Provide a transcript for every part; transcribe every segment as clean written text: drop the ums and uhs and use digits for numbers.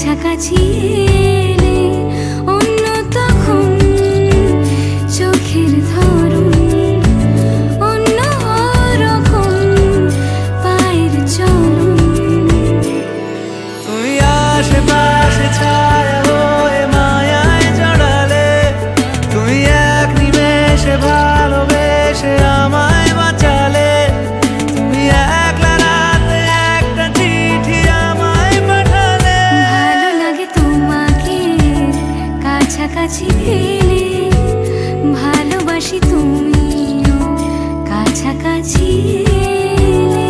কাছাকাছি এলে অন্য তখন চোখের ধরন অন্য রকম পায়ের চলন। তুমি আশেপাশে ছায়া হয়ে মায়ায় জড়ালে, তুমি এক নিমেষে ভালোবেসে আমায় বাঁচালে, তুমি একলা রাতে একটা চিঠি আমায় পাঠালে। ভালো লাগে তোমাকে কাছাকাছি পেলে, ভালোবাসি তুমিও কাছাকাছি এলে।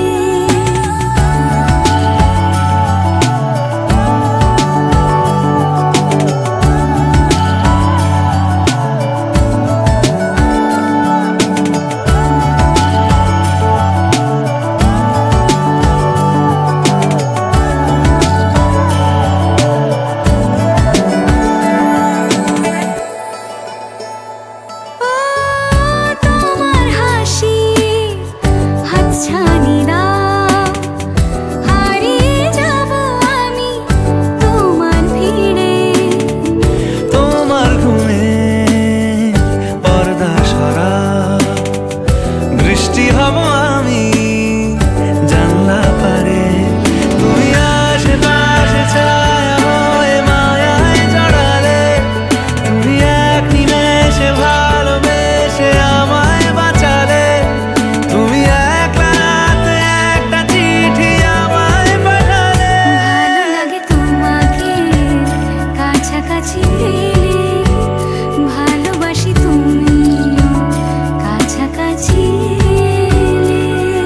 ভালোবাসি তুমিও কাছাকাছি এলে।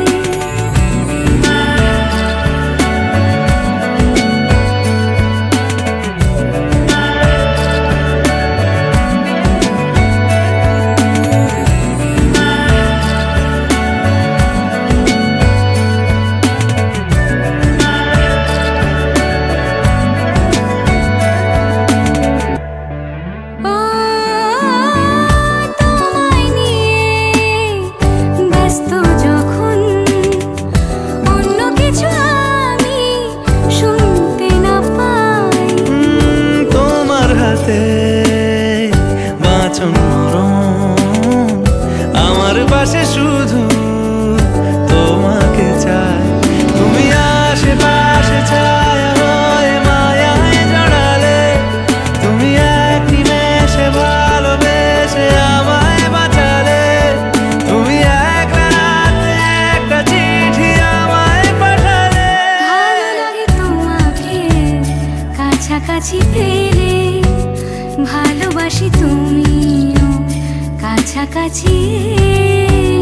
আমার পাশে শুধু তোমাকে চাই, তুমি আশেপাশে ছায়া হয়ে মায়ায় জড়ালে, তুমি এক নিমেষে ভালোবেসে আমায় বাঁচালে, তুমি একলা রাতে একটা চিঠি আমায় পাঠালে। ভালো লাগে তোমাকে কাছাকাছি পেলে, ভালোবাসি তুমিও কাছাকাছি।